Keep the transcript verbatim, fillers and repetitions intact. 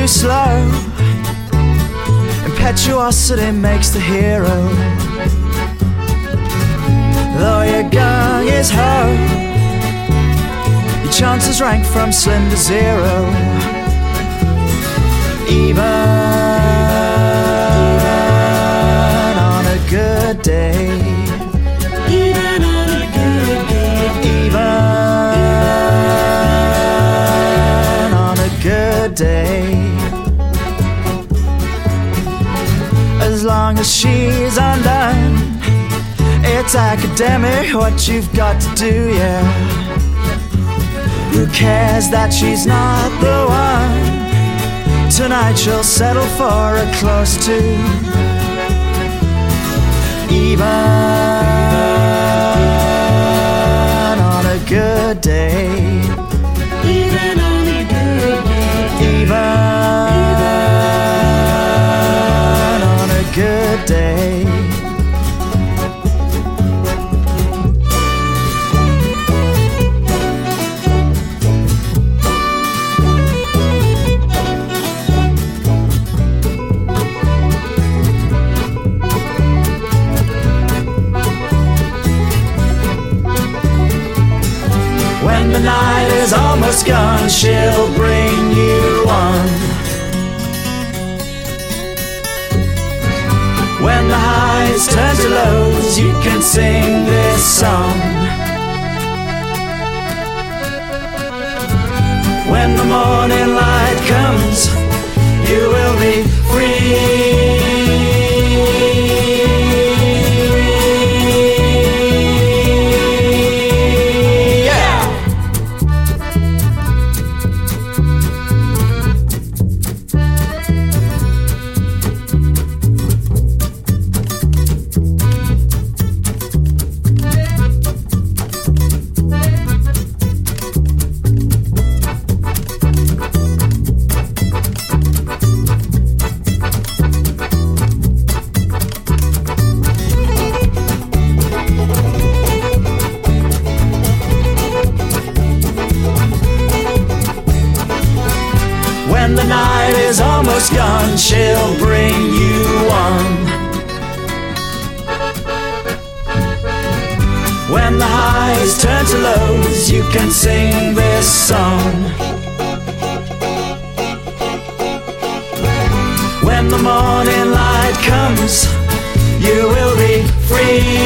too slow. Impetuosity makes the hero. Though your gung is ho, your chances rank from slim to zero. Even on a good day, even on a good day, even on a good day. As long as she's undone, it's academic what you've got to do, yeah. Who cares that she's not the one? Tonight she'll settle for a close to. Even on a good day, even on a good day, even on a good day. When the night is almost gone, she'll bring you on. When the highs turn to lows, you can sing this song. When the morning light comes, you will be free. When the night is almost gone, she'll bring you on. When the highs turn to lows, you can sing this song. When the morning light comes, you will be free.